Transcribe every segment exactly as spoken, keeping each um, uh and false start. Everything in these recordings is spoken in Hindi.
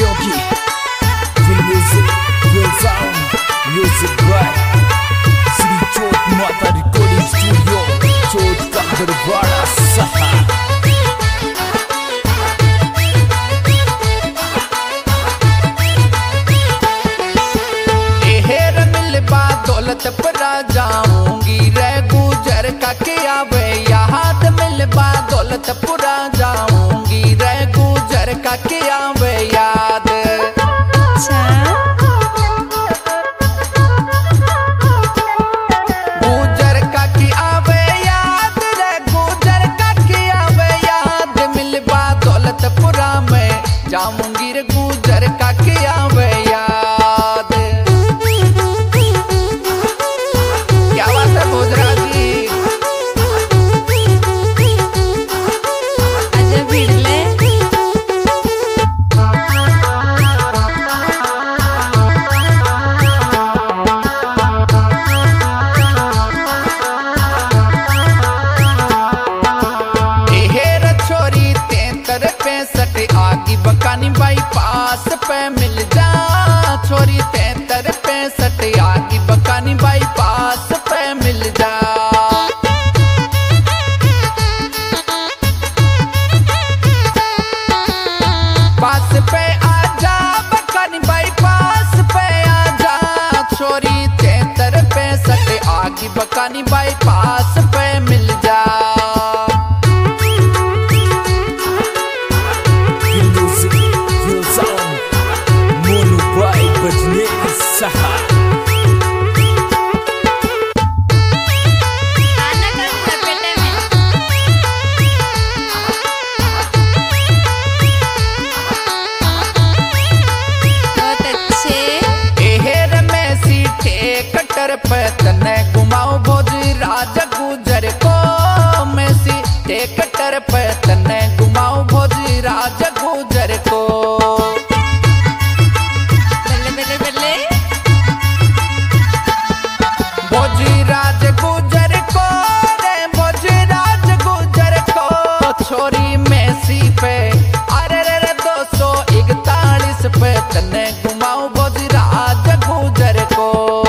Yogi, Real Music, Real Sound, Music by Sri Chot Mata Recording Studio, Chot ka Darwara Saha. Daulatpura जाऊंगी रे गुजर का किया वे याद मिलबा दौलतपुरा जाऊंगी रे गुजर का किया वे याद। गुजर का किया वे याद रे गुजर का किया वे याद मिलबा दौलतपुरा में जाऊंगी रे गुजर का किया वे याद। आगी बकानी बाईपास पे मिल जा छोरी तैतर पैंसठ आगी बकानी बाईपास पे मिल जा। पास पे आजा बकानी बाईपास पे आजा छोरी तैतर पैंसठ आगी बकानी बाईपास पे मिल जा। तने घुमाओ भोजी राजा गुजर को मैसी टेकटर पे तने घुमाओ भोजी राजा गुजर को। बल्ले बल्ले बल्ले भोजी राज गुजर को रे भोजी राज गुजर को छोरी मैसी पे अरे रे रे दो सौ इकतालीस पे तने घुमाओ भोजी राजा गुजर को।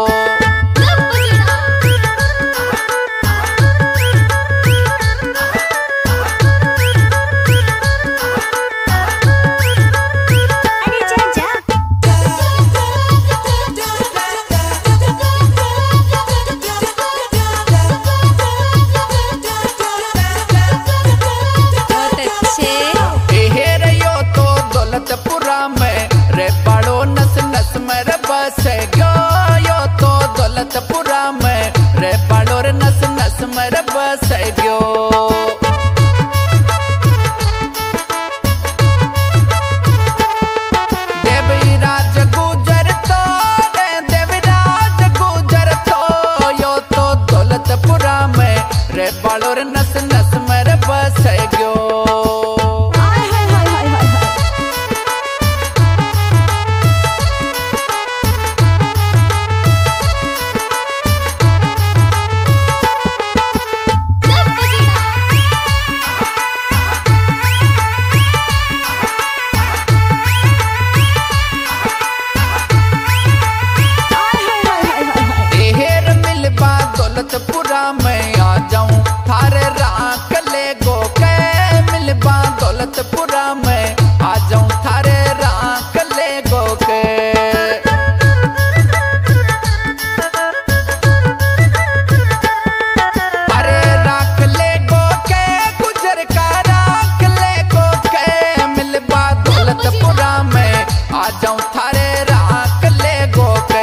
दौलतपुरा में रे बड़ो नस नस में रे बस गयो यो तो दौलतपुरा में रे बड़ो रे नस नस में रे बस गयो। देवीराज गुजर तो रे देवीराज गुजर तो यो तो दौलतपुरा में रे बड़ो रे नस नस में रे बस गयो। दौलतपुरा में आ जाऊं थारे राख ले गो के मिलबा दौलतपुरा में आ जाऊं थारे राख ले गो के। अरे राख ले गो के गुजर का राख ले गो के मिलबा दौलतपुरा में आ जाऊं थारे राख ले गो के।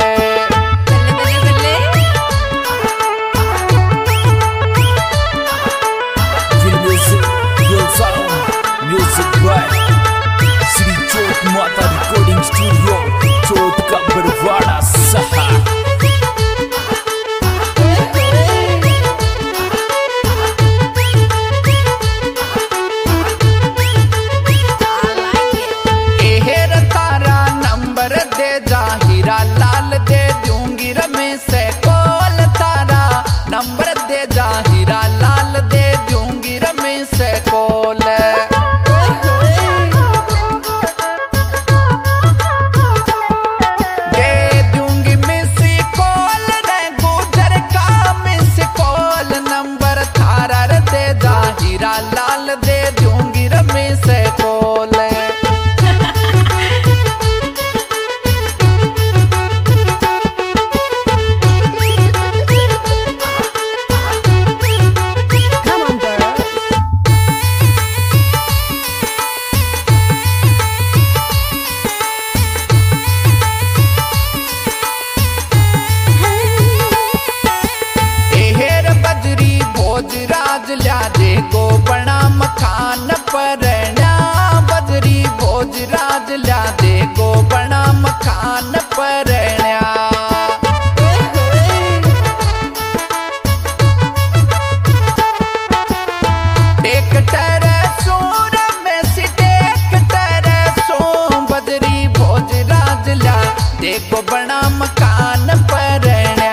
Sri Chot Mata Recording Studio, Chot ka Darwara Saha. एहर तारा नंबर दे जा हीरा लाल दे दूंगी रमेश कोल तारा नंबर दे जा हीरा लाल दे दूंगी रमेश कोल। हीरा लाल दे दूंगी रमेश कोले। भोजराज ल्या दे को बना मकान परण्या, बजरी भोजराज ल्या दे को बना मकान परण्या। एक तरसो रमेश एक तरसो, बजरी भोजराज ल्या दे को बना मकान परण्या।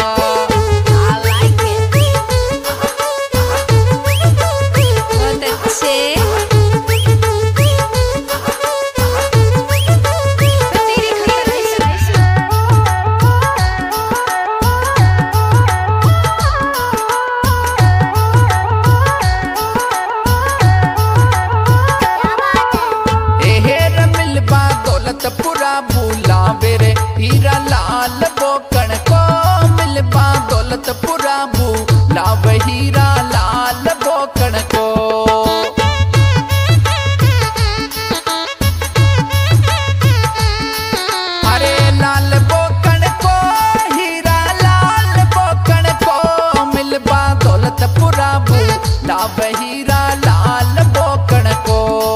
पूरा भूला बेरे हीरा लाल बोकण को, मिलबा दौलत पूरा भूला वे हीरा लाल बोकण को। अरे लाल बोकण को हीरा लाल बोकण को, मिलबा दौलत पूरा भूला वे हीरा लाल बोकण को।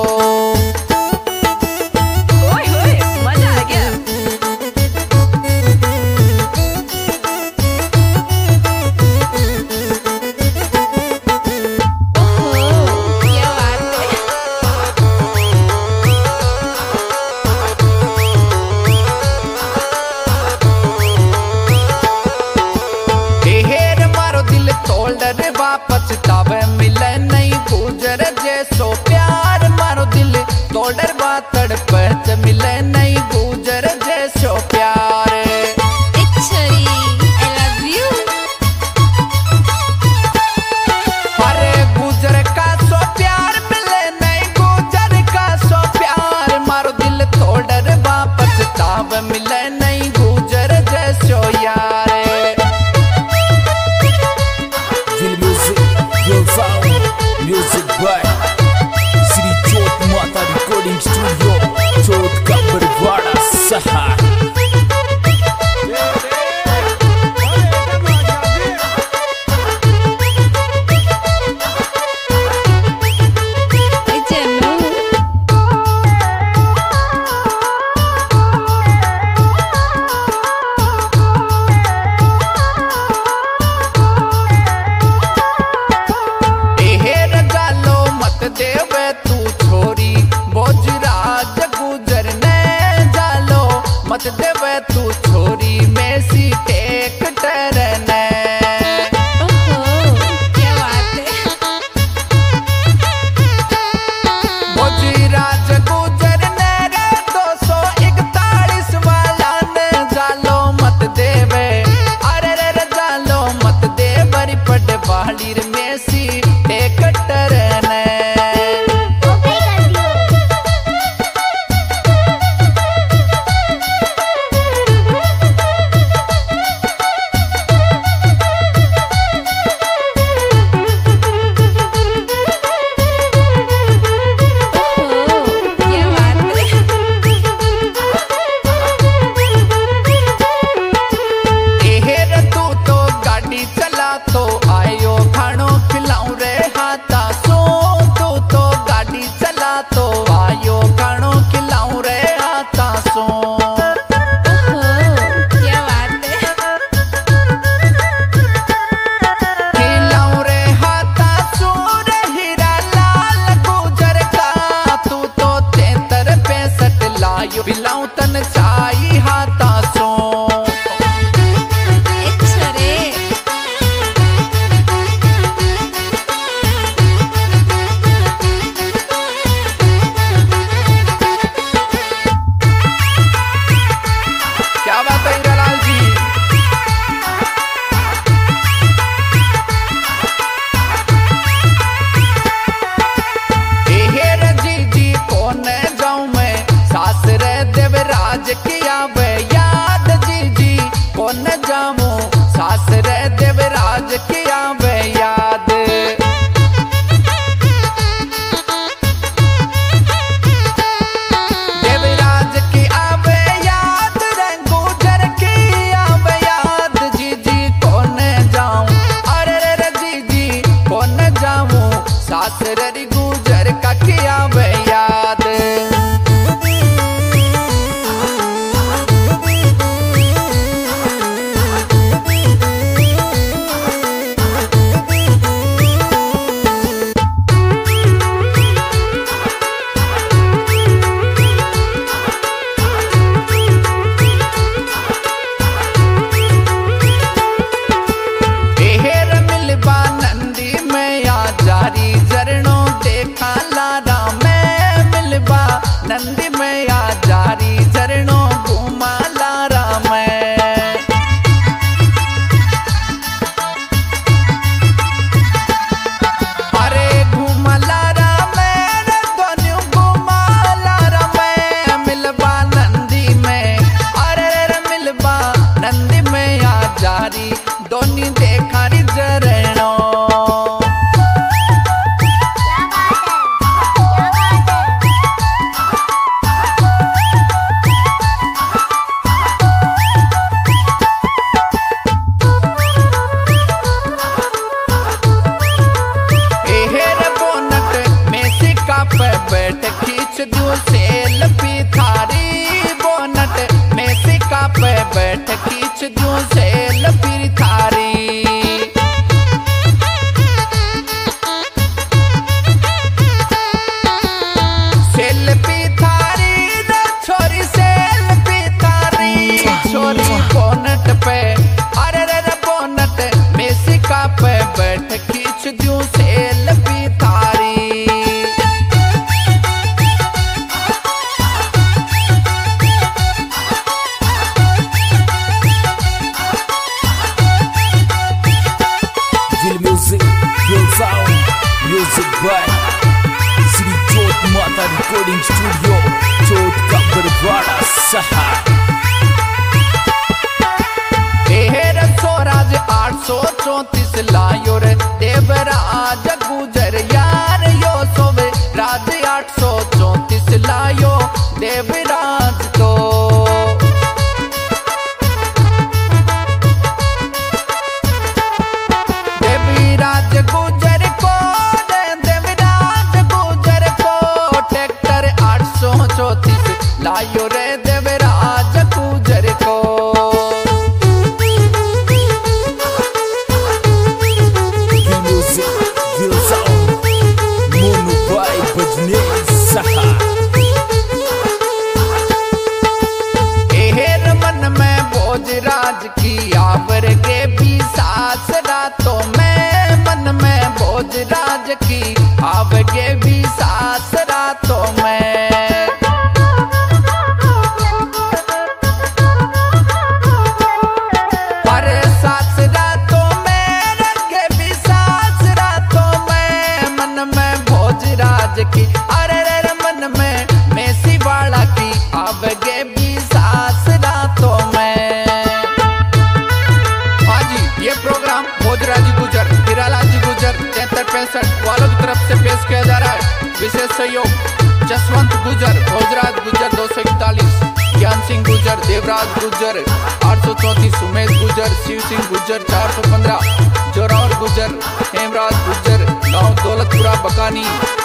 पछतावे मिले नहीं गुजर जैसो प्यार, मारो दिल तोड़र बातड़ पच मिले नहीं गुजर जैसो प्यार। अरे गुजर का सो प्यार मिले नहीं गुजर का सो प्यार, मारो दिल तोड़र बा पछतावे मिले नहीं गुजर जैसो यार। Music by Sri Jot Mata Recording Studio, Jot गुजर का किया वे याद। नंदी में आ जारी झरणों घूमा लारा में। अरे घूमा लारा में दोनों घूमा लारा में मिलबा नंदी में। अरे रे मिलबा नंदी में आ जारी दोनी देखा री झरणों। बैठ खींच दूं सेल्फी थारी बोनट में सिक्का पे बैठ खींच दूं सेल्फी थारी। सेल्फी थारी न छोरी सेल्फी थारी छोरी बोनट पे। अरे रे बोनट में सिक्का पे बैठ खींच दूं सेल्फी थारी। Music, real sound, music by Sri Jyot Mata Recording Studio, Jyot का बरवाड़ा सहा। एहर स्वराज आठ सौ चौतीस लायो रे देवराज गुजर यार यो सोवे राज आठ सौ चौतीस लायो देवराज तो। देवराज गुजर को देवराज गुजर को ट्रैक्टर आठ सौ चौतीस लायो रे देवराज गुजर को। एहर मन में भोज राज की आवर के भी सास रातों में। मन में भोज राज की आवर के भी सास रातों में। अरे सास रातों में रंगे भी सास रातों में। मन में भोज राज की अरे रे मन में मेसी वाला की आवेगे भी सास रातों में। हाँ जी, ये प्रोग्राम भोजराज गुजर हिरालाल जी गुजर तैंतर पैंसठ वालों की तरफ से पेश किया जा रहा है। विशेष सहयोग जसवंत गुजर, भोजराज गुजर दो सौ इकतालीस, ज्ञान सिंह गुजर, देवराज गुजर आठ सौ चौंतीस, उमेश गुजर, शिव सिंह गुजर चार सौ पंद्रह, जोरावर गुजर, हेमराज गुजर, गाँव दौलतपुरा बकानी।